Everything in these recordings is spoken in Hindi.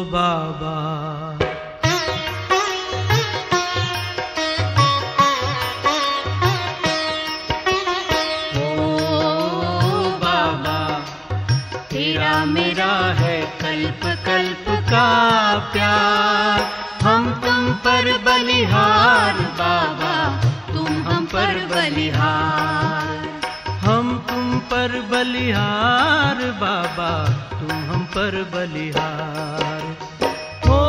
बाबा। तेरा मेरा है कल्प कल्प का प्यार, हम तुम पर बलिहार बाबा, तुम हम पर बलिहार। हम तुम पर बलिहार बाबा, तुम हम पर बलिहार। ओ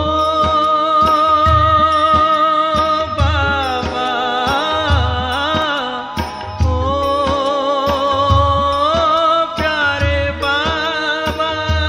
बाबा, ओ प्यारे बाबा।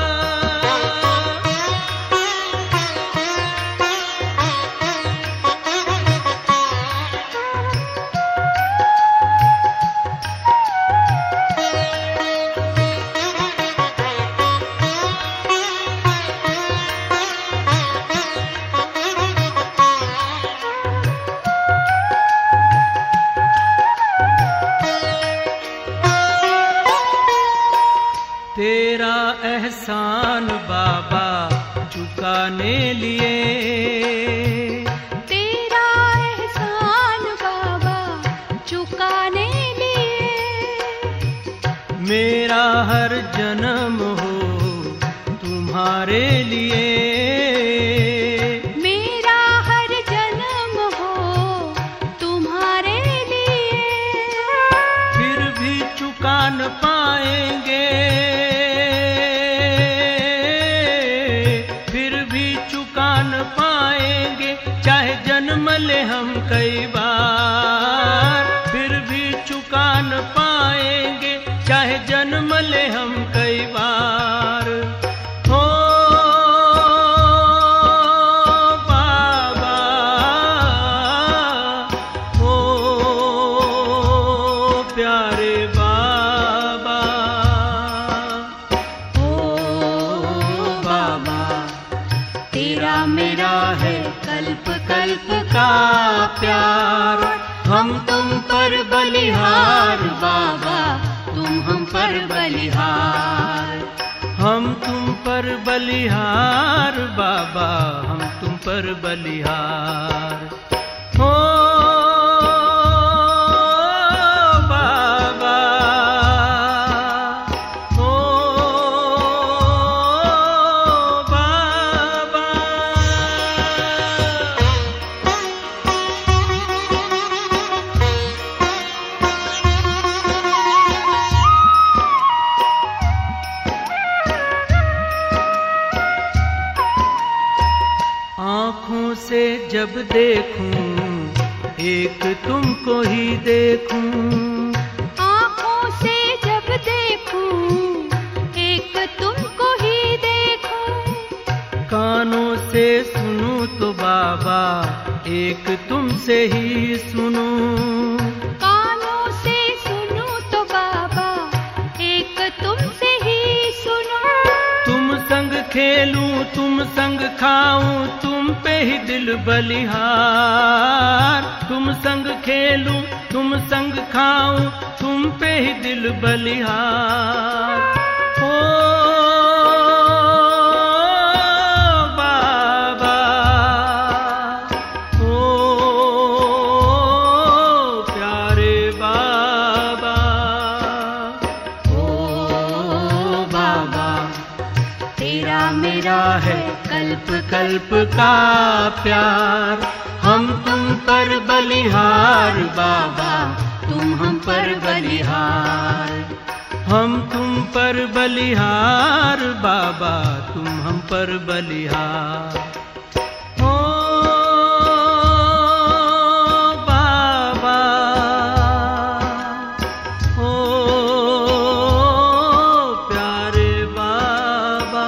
तेरा एहसान बाबा चुकाने लिए, तेरा एहसान बाबा चुकाने लिए। मेरा हर जन्म हो तुम्हारे लिए, मेरा हर जन्म हो तुम्हारे लिए। फिर भी चुका न पाएंगे, चाहे जन्म ले हम कई बार। फिर भी चुका न पाएंगे, चाहे जन्म ले हम कई बार। हो बाबा, हो प्यारे बाबा। ओ बाबा, तेरा मेरा है कल्प कल्प का प्यार, हम तुम पर बलिहार बाबा, तुम हम पर बलिहार। हम तुम पर बलिहार बाबा, हम तुम पर बलिहार। हो बाबा, हो बाबा। आँखों से जब देखूं एक तुमको ही देखूं, आँखों से जब देखूं एक तुमको ही देखूं। कानों से सुनूं तो बाबा एक तुमसे ही सुनूं, कानों से सुनूं तो बाबा एक तुमसे ही सुनूं। तुम संग खेलूं तुम संग खाऊं, तुम पे ही दिल बलिहार। तुम संग खेलूं तुम संग खाऊं, तुम पे ही दिल बलिहार। ओ बाबा, ओ प्यारे बाबा। ओ बाबा, तेरा मेरा है कल्प कल्प का प्यार, हम तुम पर बलिहार बाबा, तुम हम पर बलिहार। हम तुम पर बलिहार बाबा, तुम हम पर बलिहार। ओ बाबा, ओ प्यारे बाबा।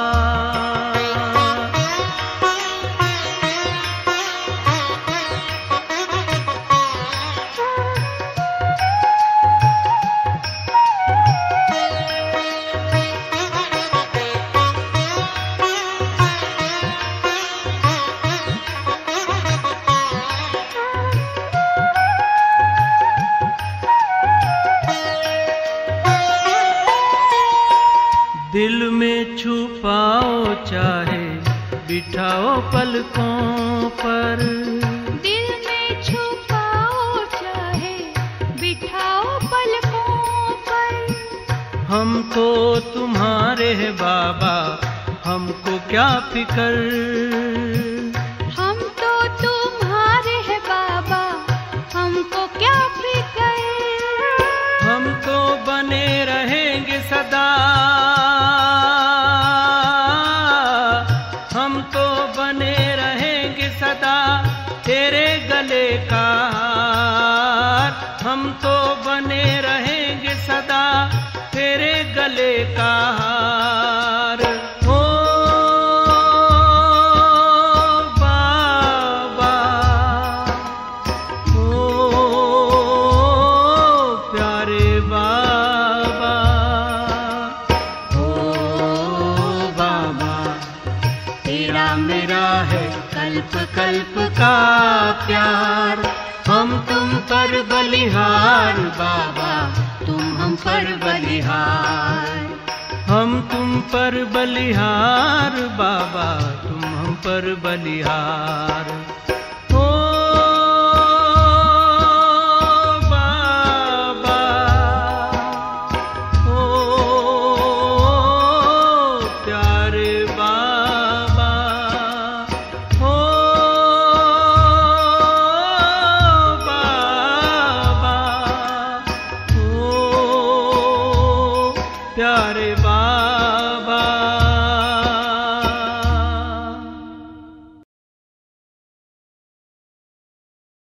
बिठाओ पलकों पर। दिल में छुपाओ चाहे बिठाओ पलकों पर। हम तो तुम्हारे हैं बाबा, हमको क्या फिकर। हम तो तुम्हारे हैं बाबा, हमको क्या फिकर। हम तो बने रहेंगे सदा, हम तो बने रहेंगे सदा तेरे गले का हार। हम तो बने रहेंगे सदा तेरे गले का हार। ओ बाबा, ओ प्यारे बाबा, ओ बाबा, तेरा मेरा है कल्प कल्प का प्यार। हम तुम पर बलिहार बाबा, तुम हम पर बलिहार। हम तुम पर बलिहार बाबा, तुम हम पर बलिहार। ओ बाबा, ओ प्यारे बाबा, ओ बाबा, ओ प्यारे बाबा।